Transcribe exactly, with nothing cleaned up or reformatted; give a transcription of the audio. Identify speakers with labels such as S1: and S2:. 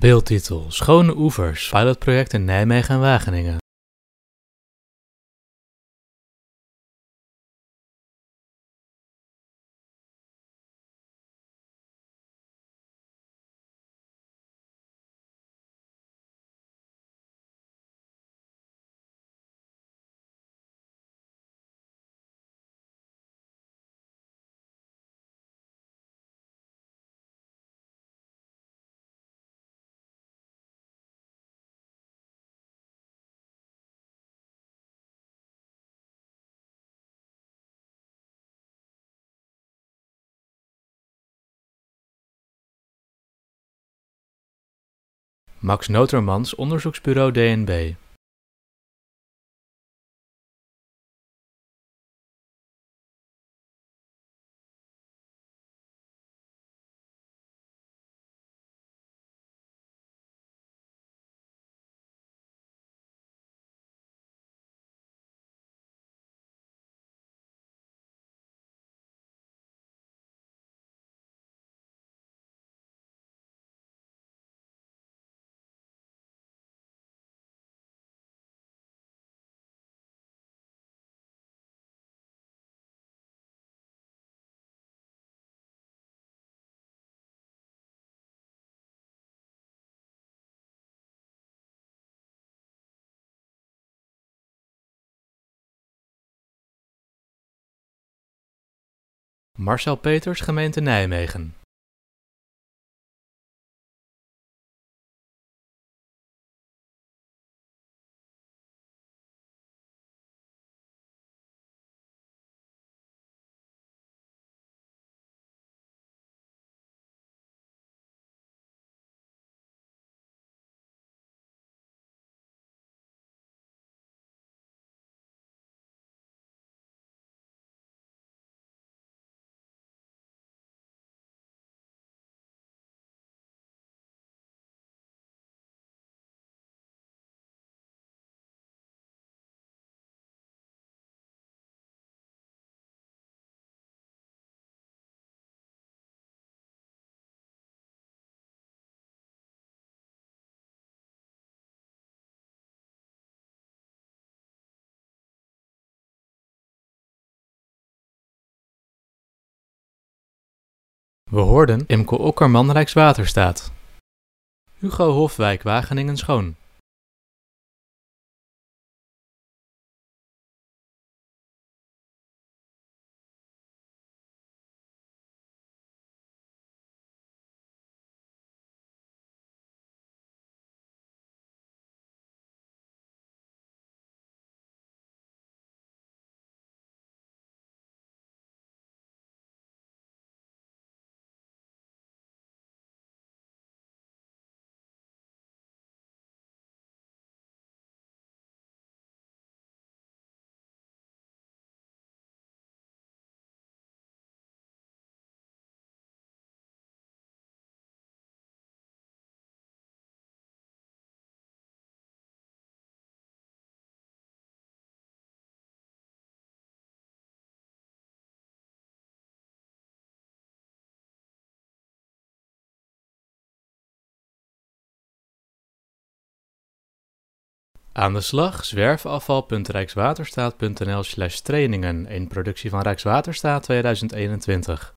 S1: Beeldtitel: Schone oevers, pilotproject in Nijmegen en Wageningen. Max Notermans, onderzoeksbureau D N B. Marcel Peters, gemeente Nijmegen. We hoorden Imke Okkerman, Rijkswaterstaat. Hugo Hofwijk, Wageningen Schoon. Aan de slag, zwerfafval punt rijkswaterstaat punt n l slash trainingen, een productie van Rijkswaterstaat tweeduizend eenentwintig.